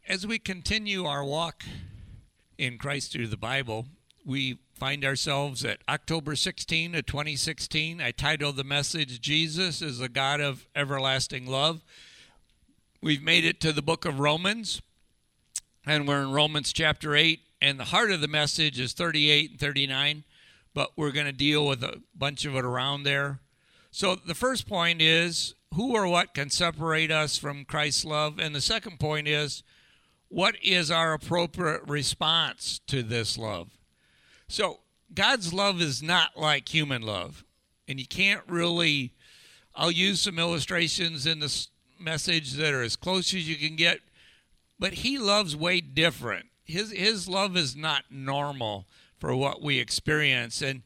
As we continue our walk in Christ through the Bible, we find ourselves at October 16 of 2016. I titled the message, Jesus is a God of Everlasting Love. We've made it to the book of Romans, and we're in Romans chapter 8, and the heart of the message is 38 and 39, but we're going to deal with a bunch of it around there. So the first point is, who or what can separate us from Christ's love? And the second point is, what is our appropriate response to this love? So God's love is not like human love. And you can't really, I'll use some illustrations in this message that are as close as you can get, but he loves way different. His love is not normal for what we experience. And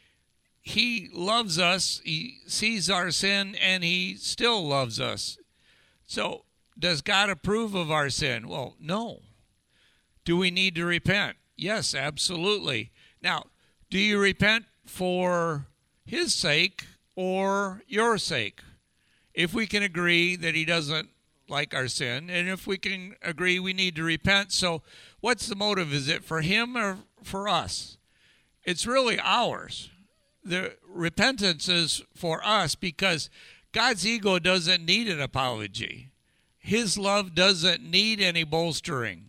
he loves us, he sees our sin, and he still loves us. So does God approve of our sin? Well, no. Do we need to repent? Yes, absolutely. Now, do you repent for his sake or your sake? If we can agree that he doesn't like our sin, and if we can agree we need to repent, so what's the motive? Is it for him or for us? It's really ours. The repentance is for us because God's ego doesn't need an apology. His love doesn't need any bolstering.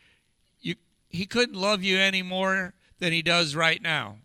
He couldn't love you any more than he does right now.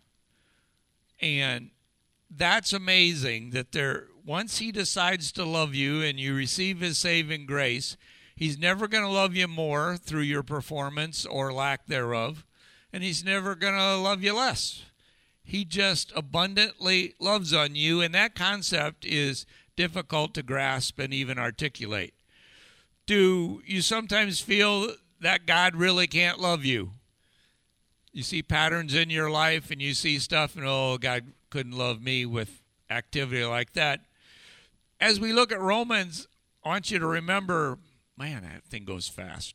And that's amazing that once he decides to love you and you receive his saving grace, he's never going to love you more through your performance or lack thereof, and he's never going to love you less. He just abundantly loves on you, and that concept is difficult to grasp and even articulate. Do you sometimes feel that God really can't love you? You see patterns in your life and you see stuff and, oh, God couldn't love me with activity like that. As we look at Romans, I want you to remember, man, that thing goes fast.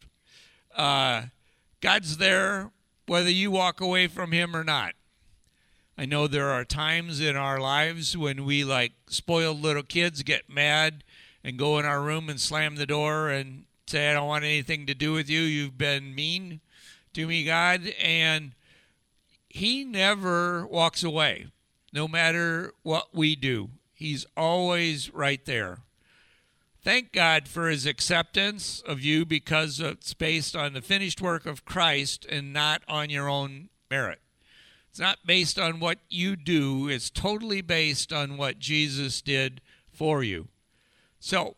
God's there whether you walk away from him or not. I know there are times in our lives when we, like spoiled little kids, get mad and go in our room and slam the door and say, I don't want anything to do with you. You've been mean to me, God. And he never walks away, no matter what we do. He's always right there. Thank God for his acceptance of you because it's based on the finished work of Christ and not on your own merit. It's not based on what you do. It's totally based on what Jesus did for you. So,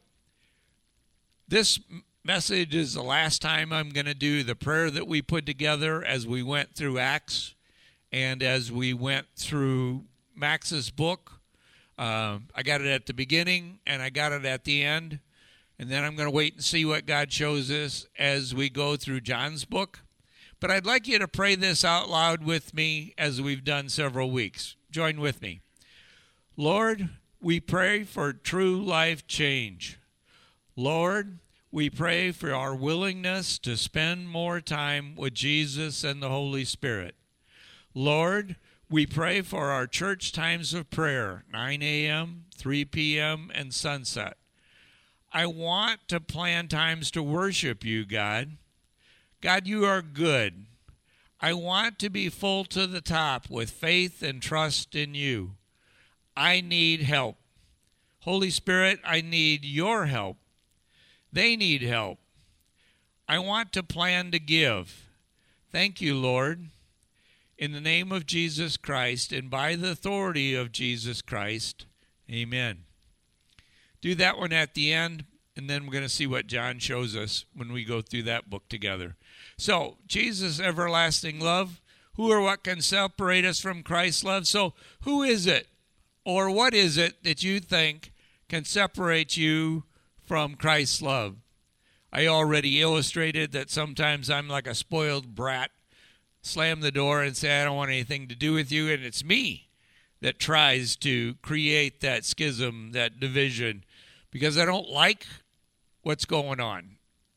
this message is the last time I'm going to do the prayer that we put together as we went through Acts and as we went through Max's book. I got it at the beginning and I got it at the end. And then I'm going to wait and see what God shows us as we go through John's book. But I'd like you to pray this out loud with me as we've done several weeks. Join with me. Lord, we pray for true life change. Lord, we pray for our willingness to spend more time with Jesus and the Holy Spirit. Lord, we pray for our church times of prayer, 9 a.m., 3 p.m., and sunset. I want to plan times to worship you, God. God, you are good. I want to be full to the top with faith and trust in you. I need help. Holy Spirit, I need your help. They need help. I want to plan to give. Thank you, Lord. In the name of Jesus Christ and by the authority of Jesus Christ, amen. Do that one at the end, and then we're going to see what John shows us when we go through that book together. So, Jesus' everlasting love, who or what can separate us from Christ's love? So, who is it or what is it that you think can separate you from Christ's love? I already illustrated that sometimes I'm like a spoiled brat, slam the door and say, I don't want anything to do with you, and it's me that tries to create that schism, that division, because I don't like what's going on.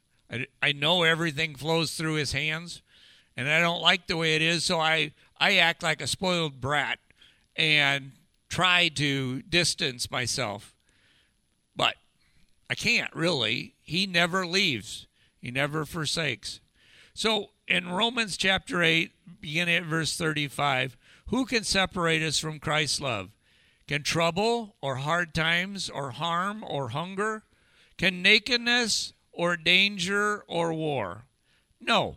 I know everything flows through his hands, and I don't like the way it is, so I act like a spoiled brat and try to distance myself. But I can't, really. He never leaves. He never forsakes. So in Romans chapter 8, beginning at verse 35, who can separate us from Christ's love? Can trouble or hard times or harm or hunger? Can nakedness or danger or war? No.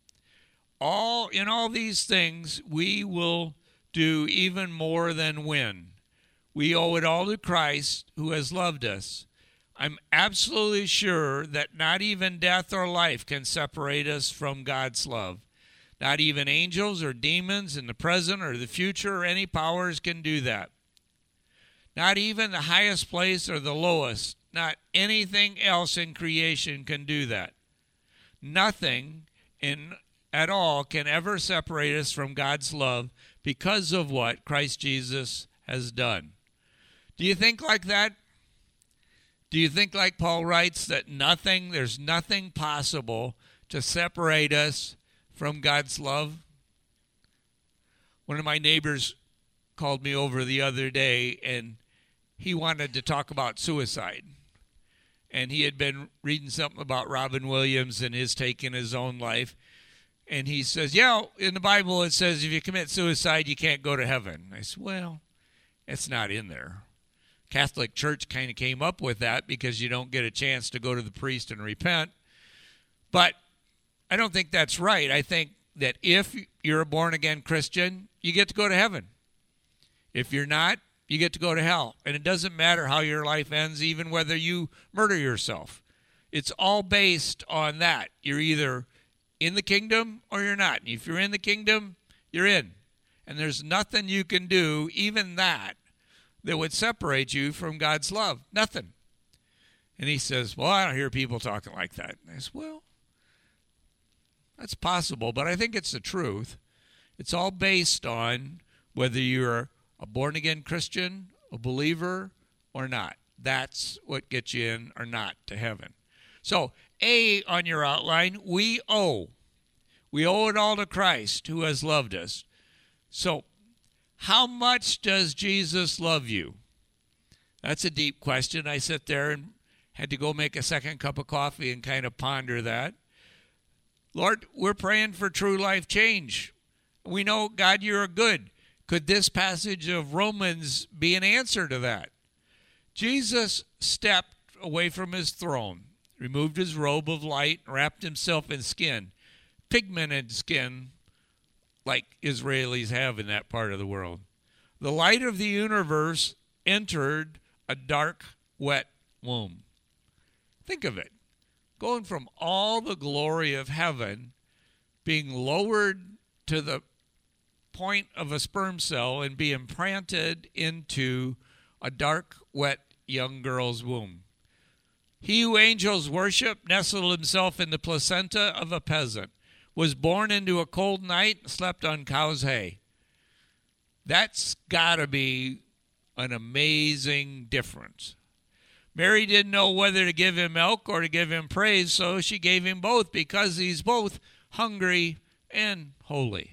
In all these things we will do even more than win. We owe it all to Christ who has loved us. I'm absolutely sure that not even death or life can separate us from God's love. Not even angels or demons in the present or the future or any powers can do that. Not even the highest place or the lowest, not anything else in creation can do that. Nothing at all can ever separate us from God's love because of what Christ Jesus has done. Do you think like that? Do you think like Paul writes that there's nothing possible to separate us from God's love? One of my neighbors called me over the other day, and he wanted to talk about suicide. And he had been reading something about Robin Williams and his taking his own life. And he says, yeah, in the Bible it says if you commit suicide, you can't go to heaven. I said, well, it's not in there. Catholic Church kind of came up with that because you don't get a chance to go to the priest and repent. But I don't think that's right. I think that if you're a born-again Christian, you get to go to heaven. If you're not, you get to go to hell. And it doesn't matter how your life ends, even whether you murder yourself. It's all based on that. You're either in the kingdom or you're not. And if you're in the kingdom, you're in. And there's nothing you can do, even that would separate you from God's love. Nothing. And he says, well, I don't hear people talking like that. And I said, well, that's possible, but I think it's the truth. It's all based on whether you're a born-again Christian, a believer, or not. That's what gets you in or not to heaven. So, A on your outline, we owe. We owe it all to Christ who has loved us. So, how much does Jesus love you? That's a deep question. I sat there and had to go make a second cup of coffee and kind of ponder that. Lord, we're praying for true life change. We know, God, you're good. Could this passage of Romans be an answer to that? Jesus stepped away from his throne, removed his robe of light, and wrapped himself in skin, pigmented skin, like Israelis have in that part of the world. The light of the universe entered a dark, wet womb. Think of it. Going from all the glory of heaven, being lowered to the point of a sperm cell and be implanted into a dark, wet young girl's womb. He who angels worship nestled himself in the placenta of a peasant, was born into a cold night, and slept on cow's hay. That's got to be an amazing difference. Mary didn't know whether to give him milk or to give him praise, so she gave him both because he's both hungry and holy.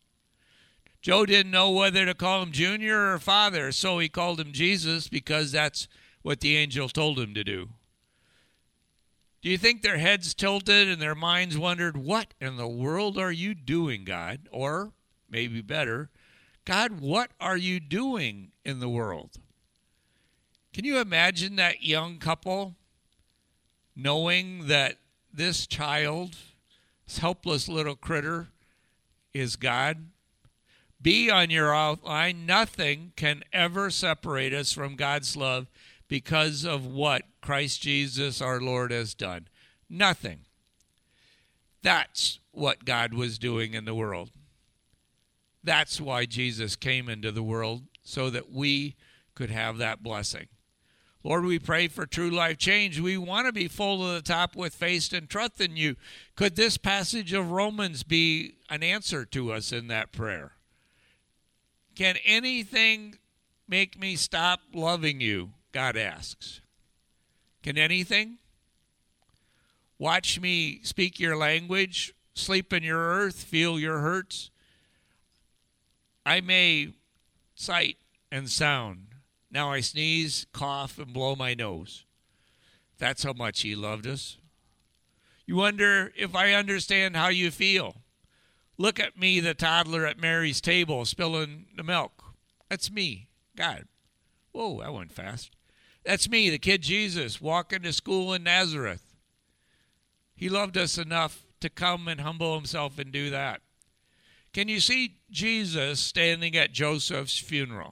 Joe didn't know whether to call him Junior or Father, so he called him Jesus because that's what the angel told him to do. Do you think their heads tilted and their minds wondered, what in the world are you doing, God? Or, maybe better, God, what are you doing in the world? Can you imagine that young couple knowing that this child, this helpless little critter, is God? B on your outline, nothing can ever separate us from God's love because of what Christ Jesus our Lord has done. Nothing. That's what God was doing in the world. That's why Jesus came into the world, so that we could have that blessing. Lord, we pray for true life change. We want to be full to the top with faith and trust in you. Could this passage of Romans be an answer to us in that prayer? Can anything make me stop loving you? God asks. Can anything? Watch me speak your language, sleep in your earth, feel your hurts. I may sight and sound. Now I sneeze, cough, and blow my nose. That's how much he loved us. You wonder if I understand how you feel. Look at me, the toddler at Mary's table, spilling the milk. That's me, God. Whoa, that went fast. That's me, the kid Jesus, walking to school in Nazareth. He loved us enough to come and humble himself and do that. Can you see Jesus standing at Joseph's funeral?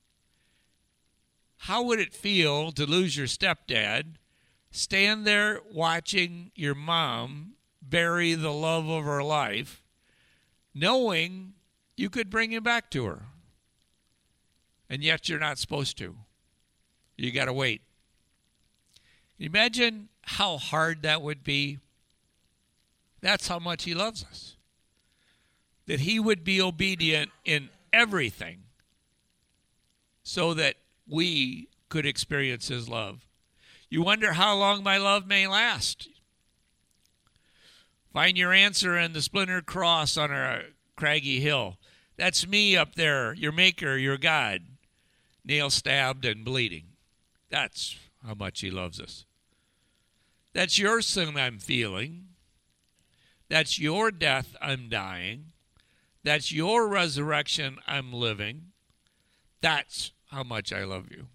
How would it feel to lose your stepdad, stand there watching your mom bury the love of her life, knowing you could bring him back to her? And yet you're not supposed to. You got to wait. Imagine how hard that would be. That's how much he loves us. That he would be obedient in everything so that we could experience his love. You wonder how long my love may last. Find your answer in the splintered cross on a craggy hill. That's me up there, your maker, your God, nail stabbed and bleeding. That's how much he loves us. That's your sin I'm feeling. That's your death I'm dying. That's your resurrection I'm living. That's how much I love you.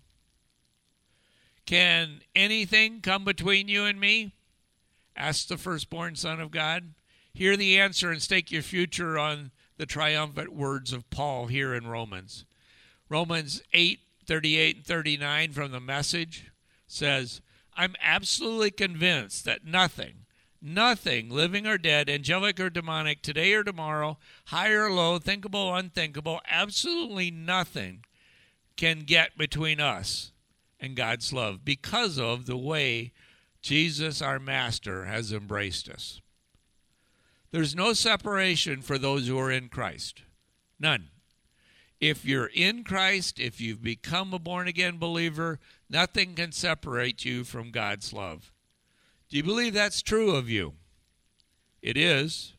Can anything come between you and me? Ask the firstborn Son of God. Hear the answer and stake your future on the triumphant words of Paul here in Romans. Romans 8:38 and 39 from the Message says, I'm absolutely convinced that nothing, living or dead, angelic or demonic, today or tomorrow, high or low, thinkable, unthinkable, absolutely nothing can get between us and God's love because of the way Jesus, our Master, has embraced us. There's no separation for those who are in Christ. None. If you're in Christ, if you've become a born-again believer, nothing can separate you from God's love. Do you believe that's true of you? It is.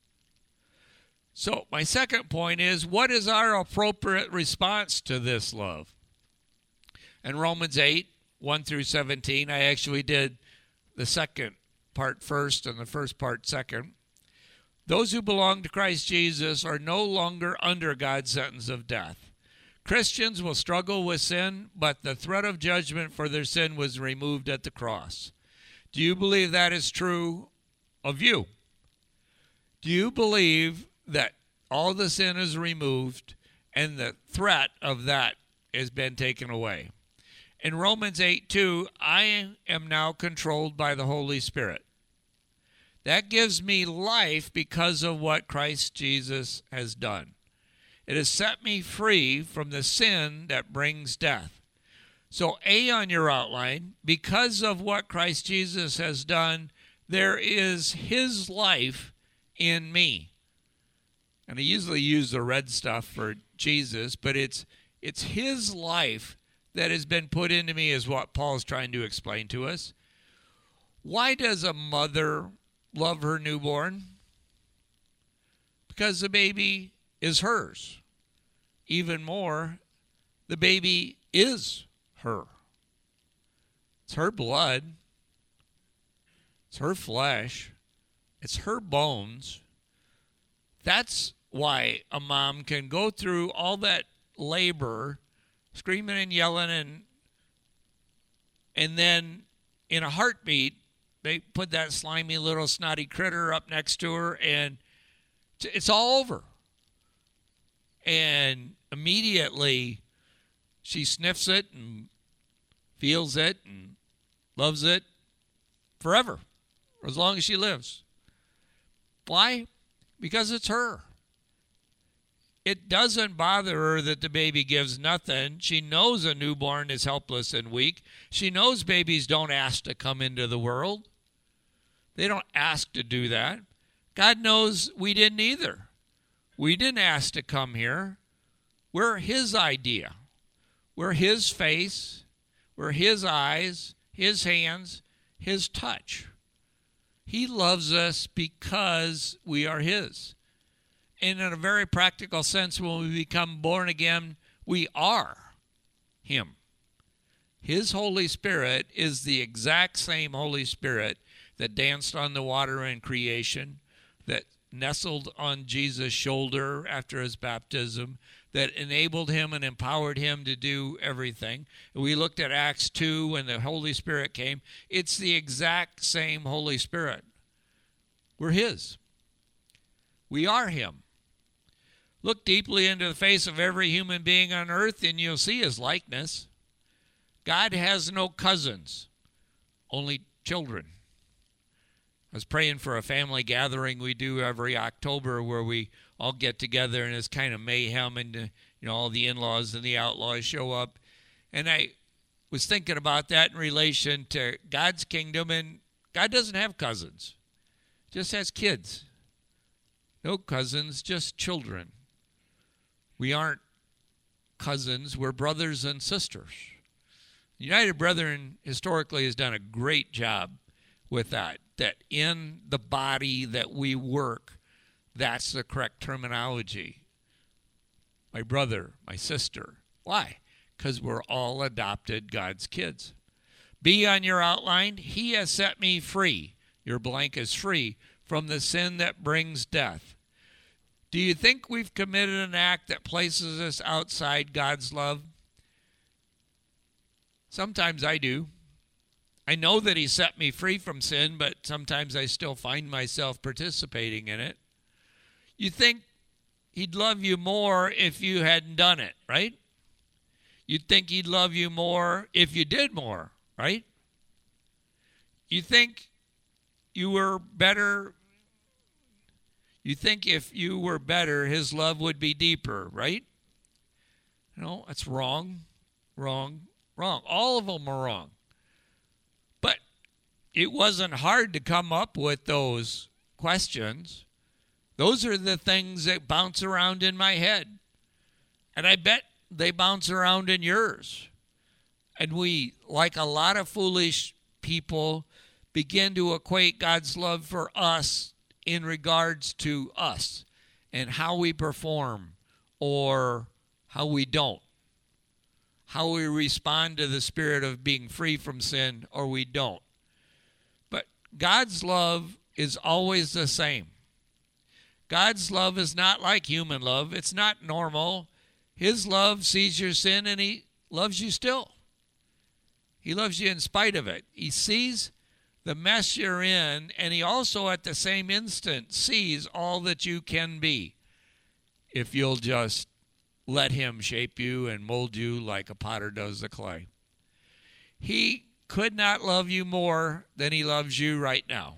So my second point is, what is our appropriate response to this love? In Romans 8, 1 through 17, I actually did the second part first and the first part second. Those who belong to Christ Jesus are no longer under God's sentence of death. Christians will struggle with sin, but the threat of judgment for their sin was removed at the cross. Do you believe that is true of you? Do you believe that all the sin is removed and the threat of that has been taken away? In Romans 8:2, I am now controlled by the Holy Spirit. That gives me life because of what Christ Jesus has done. It has set me free from the sin that brings death. So A on your outline, because of what Christ Jesus has done, there is his life in me. And I usually use the red stuff for Jesus, but it's his life that has been put into me is what Paul's trying to explain to us. Why does a mother love her newborn? Because the baby is hers. Even more, the baby is her. It's her blood. It's her flesh. It's her bones. That's why a mom can go through all that labor, screaming and yelling, and then in a heartbeat, they put that slimy little snotty critter up next to her, and it's all over. And immediately she sniffs it and feels it and loves it forever, as long as she lives. Why? Because it's her. It doesn't bother her that the baby gives nothing. She knows a newborn is helpless and weak. She knows babies don't ask to come into the world. They don't ask to do that. God knows we didn't either. We didn't ask to come here. We're his idea. We're his face. We're his eyes, his hands, his touch. He loves us because we are his. And in a very practical sense, when we become born again, we are him. His Holy Spirit is the exact same Holy Spirit that danced on the water in creation, that nestled on Jesus' shoulder after his baptism, that enabled him and empowered him to do everything. We looked at Acts 2 when the Holy Spirit came. It's the exact same Holy Spirit. We're his. We are him. Look deeply into the face of every human being on earth and you'll see his likeness. God has no cousins, only children. I was praying for a family gathering we do every October where we all get together and it's kind of mayhem and all the in-laws and the outlaws show up. And I was thinking about that in relation to God's kingdom, and God doesn't have cousins, just has kids. No cousins, just children. We aren't cousins, we're brothers and sisters. United Brethren historically has done a great job with that in the body that we work, that's the correct terminology. My brother, my sister. Why? Because we're all adopted God's kids. B on your outline, he has set me free. Your blank is free from the sin that brings death. Do you think we've committed an act that places us outside God's love? Sometimes I do. I know that he set me free from sin, but sometimes I still find myself participating in it. You think he'd love you more if you hadn't done it, right? You'd think he'd love you more if you did more, right? You think you were better. You think if you were better, his love would be deeper, right? No, that's wrong, wrong, wrong. All of them are wrong. But it wasn't hard to come up with those questions. Those are the things that bounce around in my head. And I bet they bounce around in yours. And we, like a lot of foolish people, begin to equate God's love for us in regards to us and how we perform or how we don't. How we respond to the spirit of being free from sin or we don't. But God's love is always the same. God's love is not like human love. It's not normal. His love sees your sin and he loves you still. He loves you in spite of it. He sees the mess you're in, and he also at the same instant sees all that you can be if you'll just let him shape you and mold you like a potter does the clay. He could not love you more than he loves you right now.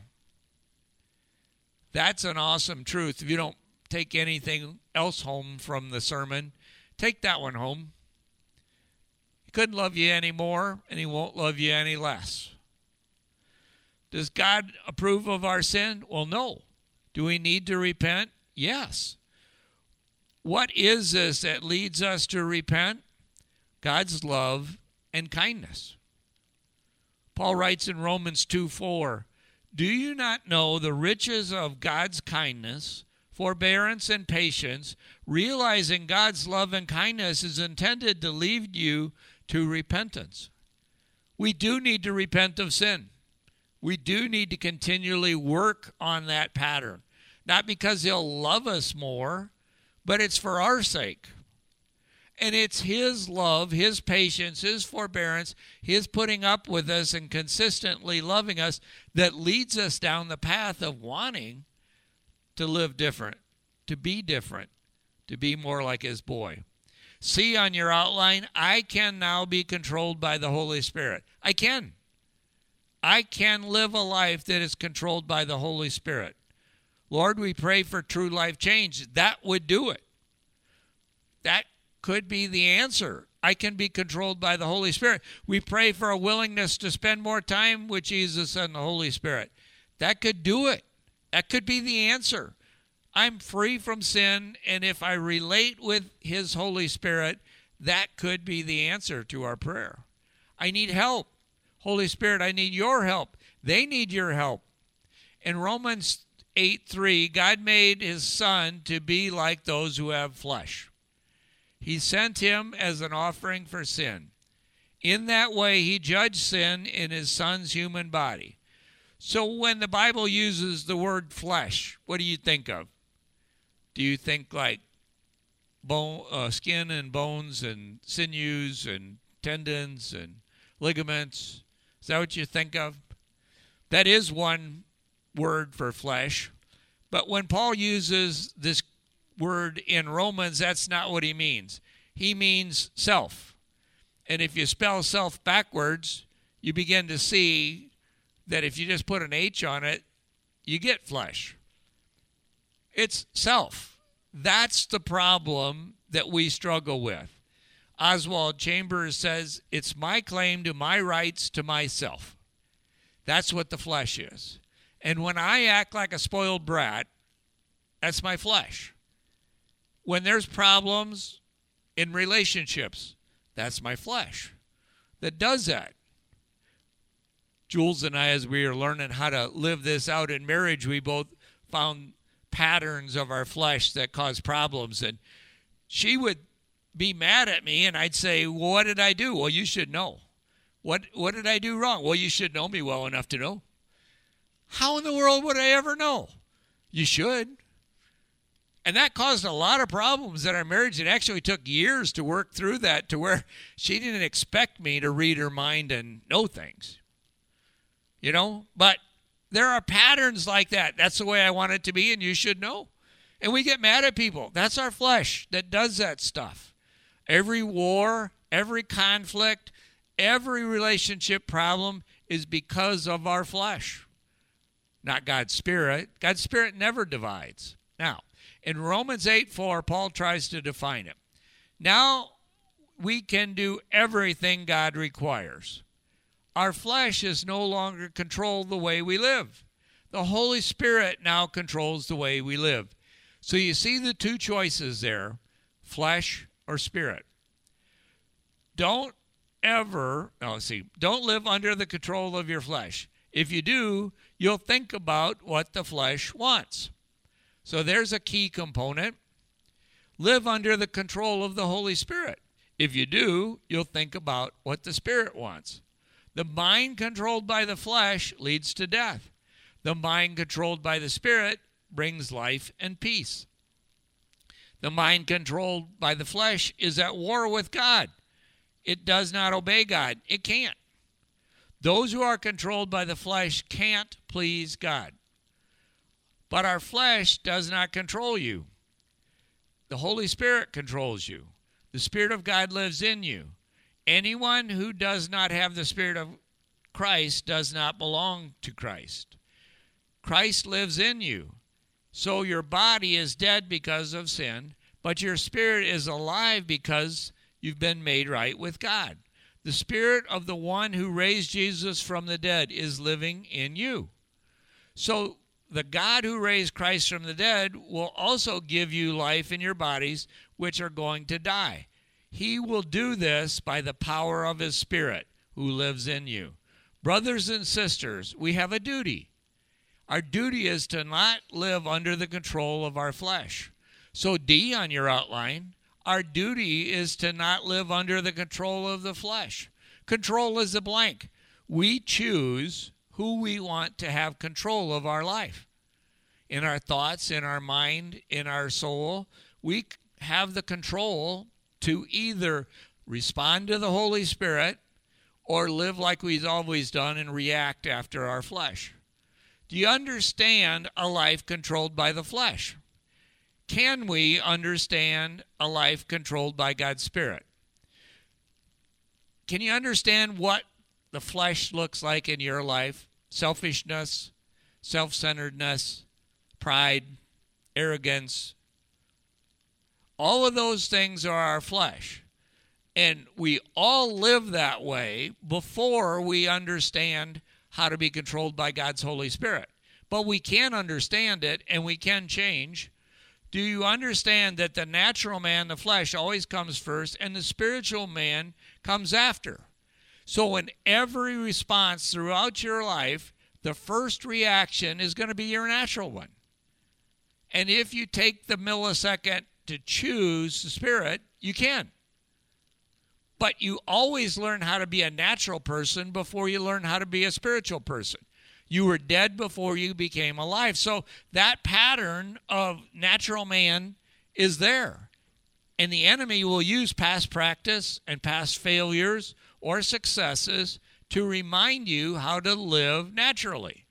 That's an awesome truth. If you don't take anything else home from the sermon, take that one home. He couldn't love you any more, and he won't love you any less. Does God approve of our sin? Well, no. Do we need to repent? Yes. What is this that leads us to repent? God's love and kindness. Paul writes in Romans 2:4, do you not know the riches of God's kindness, forbearance, and patience, realizing God's love and kindness is intended to lead you to repentance? We do need to repent of sin. We do need to continually work on that pattern. Not because he'll love us more, but it's for our sake. And it's his love, his patience, his forbearance, his putting up with us and consistently loving us that leads us down the path of wanting to live different, to be more like his boy. See on your outline, I can now be controlled by the Holy Spirit. I can live a life that is controlled by the Holy Spirit. Lord, we pray for true life change. That would do it. That could be the answer. I can be controlled by the Holy Spirit. We pray for a willingness to spend more time with Jesus and the Holy Spirit. That could do it. That could be the answer. I'm free from sin, and if I relate with his Holy Spirit, that could be the answer to our prayer. I need help. Holy Spirit, I need your help. They need your help. In Romans 8:3, God made his Son to be like those who have flesh. He sent him as an offering for sin. In that way, he judged sin in his Son's human body, So when the Bible uses the word flesh, what do you think of? Do you think like skin and bones and sinews and tendons and ligaments? Is that what you think of? That is one word for flesh. But when Paul uses this word in Romans, that's not what he means. He means self. And if you spell self backwards, you begin to see that if you just put an H on it, you get flesh. It's self. That's the problem that we struggle with. Oswald Chambers says, it's my claim to my rights to myself. That's what the flesh is. And when I act like a spoiled brat, that's my flesh. When there's problems in relationships, that's my flesh that does that. Jules and I, as we were learning how to live this out in marriage, we both found patterns of our flesh that cause problems. And she would be mad at me, and I'd say, well, what did I do? Well, you should know. What did I do wrong? Well, you should know me well enough to know. How in the world would I ever know? You should. And that caused a lot of problems in our marriage. It actually took years to work through that to where she didn't expect me to read her mind and know things. You know, but there are patterns like that. That's the way I want it to be, and you should know. And we get mad at people. That's our flesh that does that stuff. Every war, every conflict, every relationship problem is because of our flesh, not God's Spirit. God's Spirit never divides. Now, in Romans 8:4, Paul tries to define it. Now we can do everything God requires. Our flesh is no longer controlled the way we live. The Holy Spirit now controls the way we live. So you see the two choices there, flesh or spirit. Don't live under the control of your flesh. If you do, you'll think about what the flesh wants. So there's a key component. Live under the control of the Holy Spirit. If you do, you'll think about what the Spirit wants. The mind controlled by the flesh leads to death. The mind controlled by the Spirit brings life and peace. The mind controlled by the flesh is at war with God. It does not obey God. It can't. Those who are controlled by the flesh can't please God. But our flesh does not control you. The Holy Spirit controls you. The Spirit of God lives in you. Anyone who does not have the Spirit of Christ does not belong to Christ. Christ lives in you. So your body is dead because of sin, but your spirit is alive because you've been made right with God. The Spirit of the one who raised Jesus from the dead is living in you. So the God who raised Christ from the dead will also give you life in your bodies, which are going to die. He will do this by the power of his Spirit who lives in you. Brothers and sisters, we have a duty. Our duty is to not live under the control of our flesh. So D on your outline, our duty is to not live under the control of the flesh. Control is a blank. We choose who we want to have control of our life. In our thoughts, in our mind, in our soul, we have the control to either respond to the Holy Spirit or live like we've always done and react after our flesh. Do you understand a life controlled by the flesh? Can we understand a life controlled by God's Spirit? Can you understand what the flesh looks like in your life? Selfishness, self-centeredness, pride, arrogance. All of those things are our flesh. And we all live that way before we understand how to be controlled by God's Holy Spirit. But we can understand it and we can change. Do you understand that the natural man, the flesh, always comes first and the spiritual man comes after? So in every response throughout your life, the first reaction is going to be your natural one. And if you take the millisecond to choose the Spirit, you can. But you always learn how to be a natural person before you learn how to be a spiritual person. You were dead before you became alive. So that pattern of natural man is there. And the enemy will use past practice and past failures or successes to remind you how to live naturally.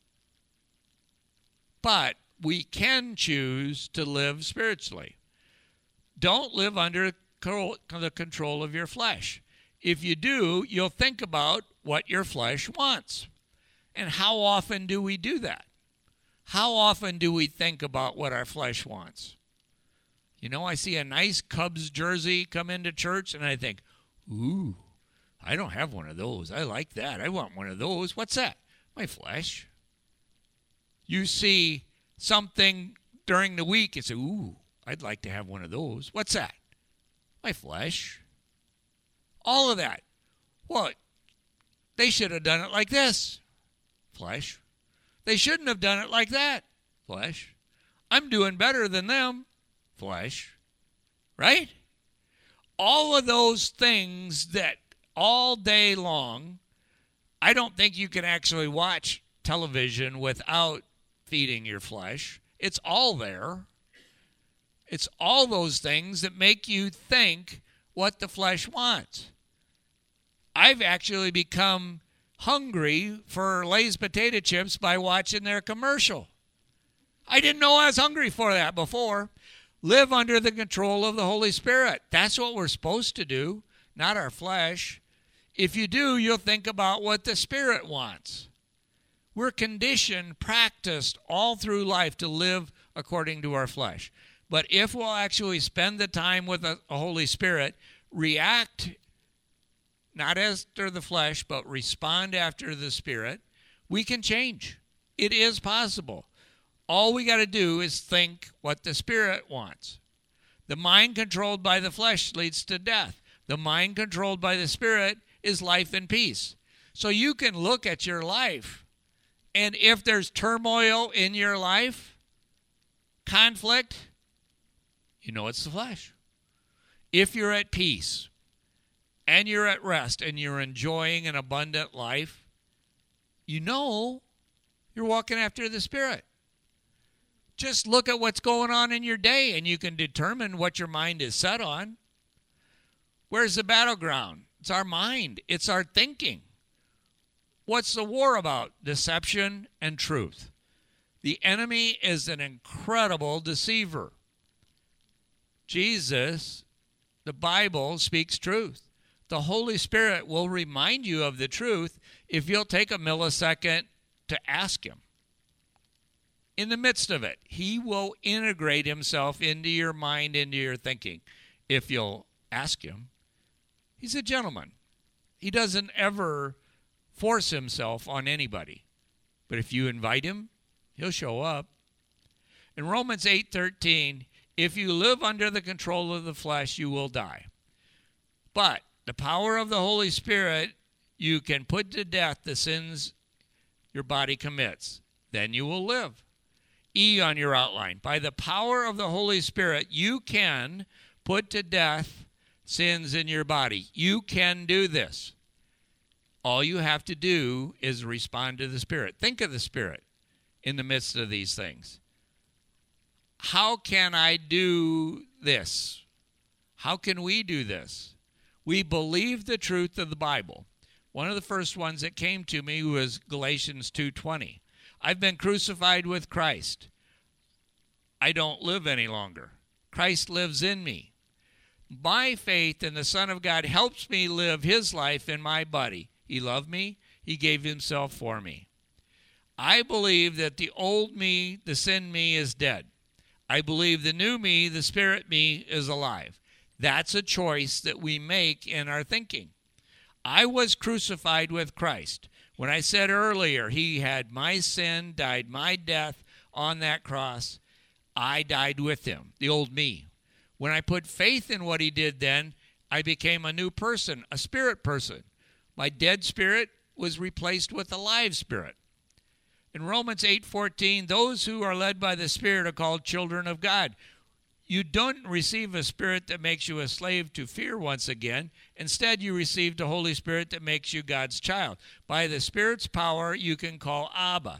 But we can choose to live spiritually. Don't live under the control of your flesh. If you do, you'll think about what your flesh wants. And how often do we do that? How often do we think about what our flesh wants? You know, I see a nice Cubs jersey come into church, and I think, ooh, I don't have one of those. I like that. I want one of those. What's that? My flesh. You see something during the week and say, ooh, I'd like to have one of those. What's that? My flesh. All of that. Well, they should have done it like this. Flesh. They shouldn't have done it like that. Flesh. I'm doing better than them. Flesh. Right? All of those things that all day long, I don't think you can actually watch television without feeding your flesh. It's all there. It's all those things that make you think what the flesh wants. I've actually become hungry for Lay's potato chips by watching their commercial. I didn't know I was hungry for that before. Live under the control of the Holy Spirit. That's what we're supposed to do, not our flesh. If you do, you'll think about what the Spirit wants. We're conditioned, practiced all through life to live according to our flesh. But if we'll actually spend the time with the Holy Spirit, react not after the flesh, but respond after the Spirit, we can change. It is possible. All we got to do is think what the Spirit wants. The mind controlled by the flesh leads to death. The mind controlled by the Spirit is life and peace. So you can look at your life, and if there's turmoil in your life, conflict, you know it's the flesh. If you're at peace and you're at rest and you're enjoying an abundant life, you know you're walking after the Spirit. Just look at what's going on in your day and you can determine what your mind is set on. Where's the battleground? It's our mind. It's our thinking. What's the war about? Deception and truth. The enemy is an incredible deceiver. Jesus, the Bible, speaks truth. The Holy Spirit will remind you of the truth if you'll take a millisecond to ask Him. In the midst of it, He will integrate Himself into your mind, into your thinking, if you'll ask Him. He's a gentleman. He doesn't ever force Himself on anybody. But if you invite Him, He'll show up. In Romans 8:13, if you live under the control of the flesh, you will die. But the power of the Holy Spirit, you can put to death the sins your body commits. Then you will live. E on your outline. By the power of the Holy Spirit, you can put to death sins in your body. You can do this. All you have to do is respond to the Spirit. Think of the Spirit in the midst of these things. How can I do this? How can we do this? We believe the truth of the Bible. One of the first ones that came to me was Galatians 2:20. I've been crucified with Christ. I don't live any longer. Christ lives in me. My faith in the Son of God helps me live His life in my body. He loved me. He gave Himself for me. I believe that the old me, the sin me, is dead. I believe the new me, the spirit me, is alive. That's a choice that we make in our thinking. I was crucified with Christ. When I said earlier, He had my sin, died my death on that cross, I died with Him, the old me. When I put faith in what He did then, I became a new person, a spirit person. My dead spirit was replaced with a live spirit. In Romans 8:14, those who are led by the Spirit are called children of God. You don't receive a spirit that makes you a slave to fear once again. Instead, you received a Holy Spirit that makes you God's child. By the Spirit's power, you can call Abba,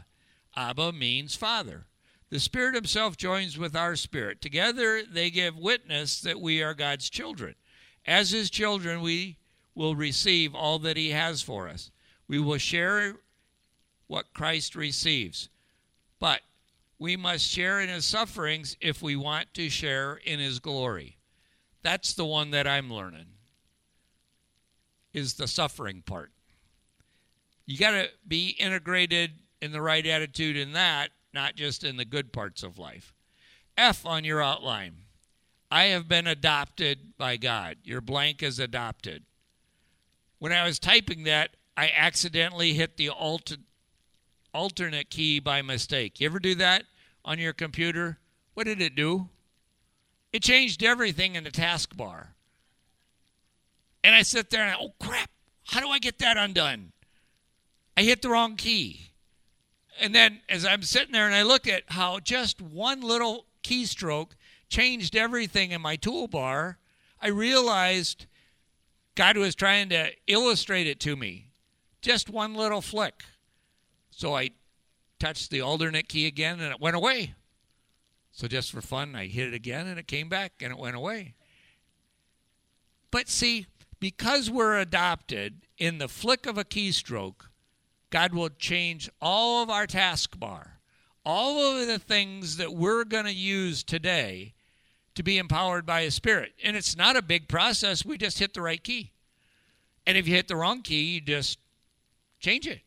Abba means Father. The Spirit himself joins with our spirit. Together they give witness that we are God's children. As his children, we will receive all that he has for us. We will share what Christ receives. But we must share in his sufferings if we want to share in his glory. That's the one that I'm learning, is the suffering part. You got to be integrated in the right attitude in that, not just in the good parts of life. F on your outline. I have been adopted by God. Your blank is adopted. When I was typing that, I accidentally hit the alternate key by mistake. You ever do that on your computer? What did it do? It changed everything in the taskbar. And I sit there and oh crap, how do I get that undone? I hit the wrong key. And then as I'm sitting there and I look at how just one little keystroke changed everything in my toolbar, I realized God was trying to illustrate it to me. Just one little flick. So I touched the alternate key again and it went away. So just for fun, I hit it again and it came back and it went away. But see, because we're adopted, in the flick of a keystroke, God will change all of our taskbar, all of the things that we're going to use today to be empowered by his Spirit. And it's not a big process. We just hit the right key. And if you hit the wrong key, you just change it.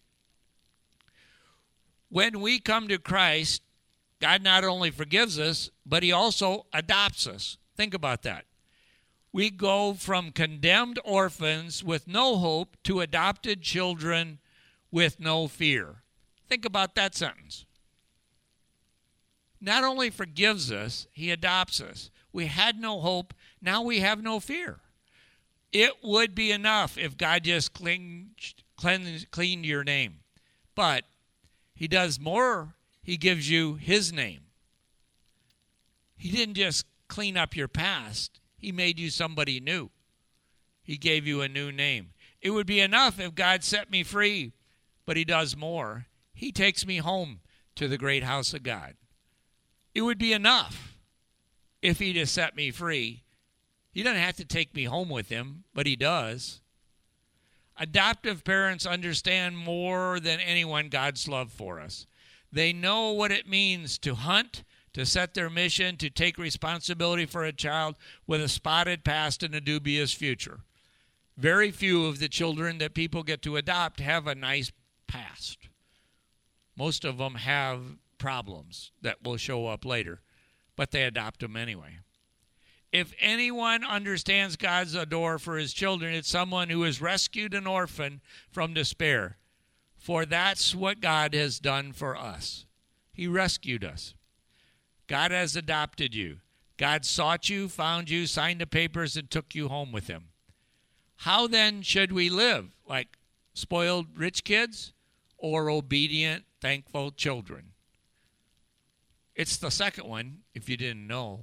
When we come to Christ, God not only forgives us, but he also adopts us. Think about that. We go from condemned orphans with no hope to adopted children with no fear. Think about that sentence. Not only forgives us, he adopts us. We had no hope, now we have no fear. It would be enough if God just cleaned your name. But he does more. He gives you his name. He didn't just clean up your past. He made you somebody new. He gave you a new name. It would be enough if God set me free, but he does more. He takes me home to the great house of God. It would be enough if he just set me free. He doesn't have to take me home with him, but he does. Adoptive parents understand more than anyone God's love for us. They know what it means to hunt, to set their mission, to take responsibility for a child with a spotted past and a dubious future. Very few of the children that people get to adopt have a nice past. Most of them have problems that will show up later, but they adopt them anyway. If anyone understands God's adore for his children, it's someone who has rescued an orphan from despair. For that's what God has done for us. He rescued us. God has adopted you. God sought you, found you, signed the papers, and took you home with him. How then should we live? Like spoiled rich kids or obedient, thankful children? It's the second one, if you didn't know.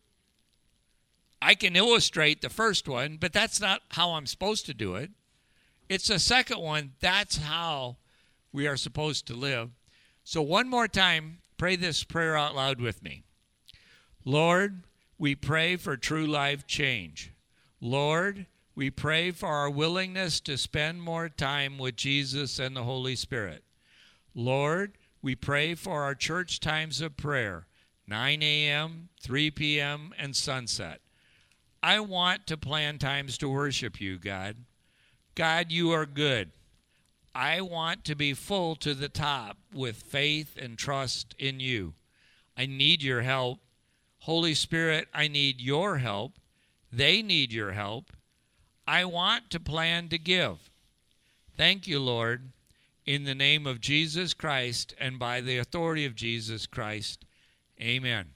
I can illustrate the first one, but that's not how I'm supposed to do it. It's the second one. That's how we are supposed to live. So one more time, pray this prayer out loud with me. Lord, we pray for true life change. Lord, we pray for our willingness to spend more time with Jesus and the Holy Spirit. Lord, we pray for our church times of prayer, 9 a.m., 3 p.m., and sunset. I want to plan times to worship you, God. God, you are good. I want to be full to the top with faith and trust in you. I need your help. Holy Spirit, I need your help. They need your help. I want to plan to give. Thank you, Lord, in the name of Jesus Christ and by the authority of Jesus Christ. Amen.